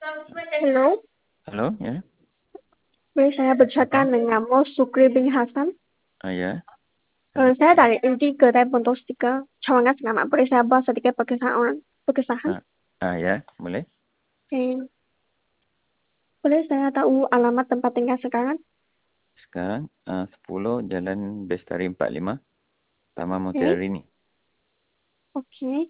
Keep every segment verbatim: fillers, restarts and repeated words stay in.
Hello, Halo, ya. boleh saya bercakap dengan Mo Sukri bin Hasan? Ah, ya. Eh, saya dari inti kedai Pondok Stiker, Cawangan Sengaman. Boleh saya buat sedikit perkesahan orang, perkesahan? Ah, ah, ya, boleh. Oke. Boleh saya tahu alamat tempat tinggal sekarang? Sekarang ah, sepuluh Jalan Bestari empat puluh lima, Taman Oke. Mutiara Rini. Oke.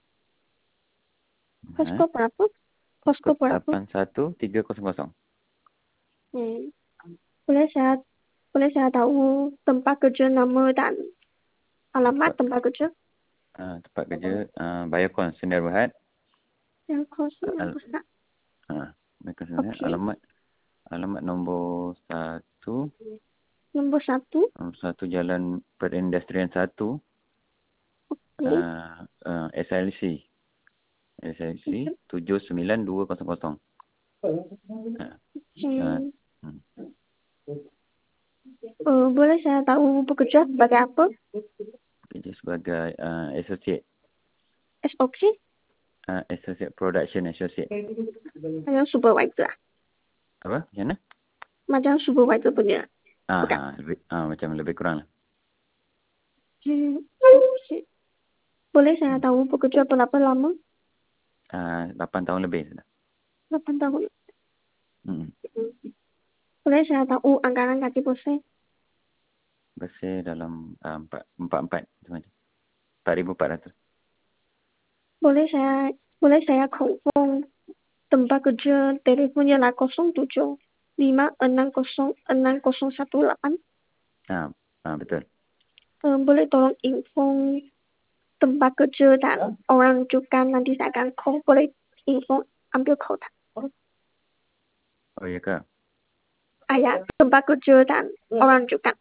Ha? Posko berapa? Posko Kod berapa? lapan satu tiga kosong kosong. Hmm. Boleh saya boleh saya tahu tempat kerja nama dan alamat Tempat tempat kerja? ah, tempat kerja ah, Biocon Sdn Bhd. Yang kosong yang Al, besar. ah, Biocon Sdn Bhd. Oke. Alamat alamat nombor satu, Nombor satu. nombor satu Jalan Perindustrian satu, Oke. ah, ah, S L C. S L C tujuh sembilan dua kosong kosong. Ah, ah, Oke. hmm. Eh, boleh saya tahu bekerja sebagai apa? Kerja sebagai ah, associate. S O P? Uh, associate production associate. Macam supervisor lah. Apa? Macam mana? Macam supervisor punya. Ah, Bukan. ha, lebih, ah, macam lebih kurang lah. Hmm. Okay. Boleh saya Hmm. tahu bekerja berapa lama? Ah, lapan tahun lebih sudah. Lapan tahun. Hmm. Boleh saya tahu anggaran gaji bosnya? Bersih dalam ah, empat empat empat macam mana? Empat ribu empat ratus. Boleh saya boleh saya confirm tempat kerja teleponnya lah kosong tujuh lima enam kosong enam kosong satu delapan. Ah, ah, betul. Eh, boleh tolong info tempat kerja dan orang rujukan nanti saya akan call. Boleh info ambil call tak? Oh ya ke? Ah ya, tempat kerja dan orang rujukan.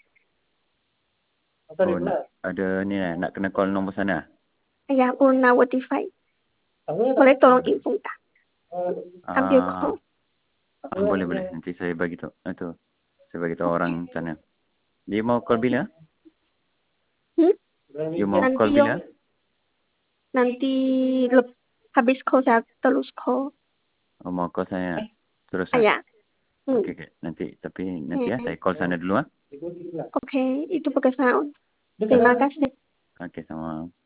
Oh nak ada ni lah, nak kena call nombor sana. Ya, pernah notify. Boleh tolong Hmm. info tak? Ambil Ah, call. ah, boleh boleh. Nanti saya bagi tu. Itu saya bagi tahu orang sana. Dia mau call bila? Hmm? You mau Nanti call yo, bila? nanti lep, habis call saya terus call. Oh, mau call saya. Terus Ah ah. ya. Hmm. Okey okey. Nanti tapi nanti ya Hmm. saya call sana dulu ah. Oke, itu pekerjaan. Terima kasih. Okey sama.